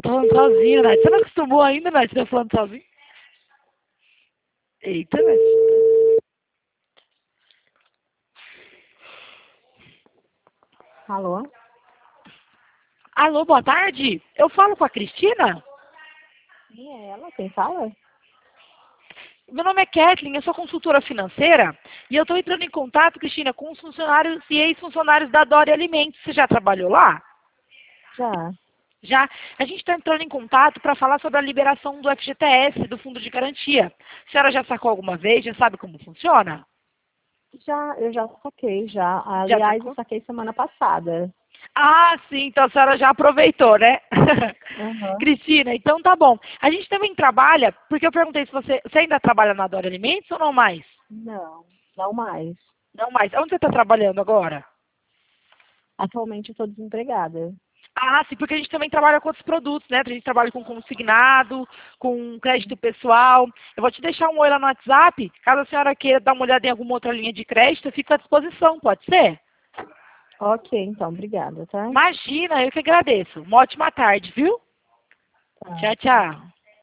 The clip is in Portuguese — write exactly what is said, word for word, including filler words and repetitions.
Falando sozinha, Nath. Você não acostumou ainda, Nath, tá falando sozinha? Eita, Nath. Alô? Alô, boa tarde. Eu falo com a Cristina? Sim, é ela quem fala? Meu nome é Kathleen, eu sou consultora financeira e eu estou entrando em contato, Cristina, com os funcionários e ex-funcionários da Dori Alimentos. Você já trabalhou lá? Já. Já. A gente está entrando em contato para falar sobre a liberação do F G T S, do Fundo de Garantia. A senhora já sacou alguma vez? Já sabe como funciona? Já, eu já saquei, já. Já Aliás, eu sacou? saquei semana passada. Ah, sim, então a senhora já aproveitou, né? Aham. Cristina, então tá bom. A gente também trabalha, porque eu perguntei se você, você ainda trabalha na Dori Alimentos ou não mais? Não, não mais. Não mais. Onde você está trabalhando agora? Atualmente eu estou desempregada. Ah, sim, porque a gente também trabalha com outros produtos, né? A gente trabalha com consignado, com crédito pessoal. Eu vou te deixar um oi lá no WhatsApp. Caso a senhora queira dar uma olhada em alguma outra linha de crédito, eu fico à disposição, pode ser? Ok, então, obrigada, tá? Imagina, eu que agradeço. Uma ótima tarde, viu? Tá, Tchau, tchau, tchau. tchau.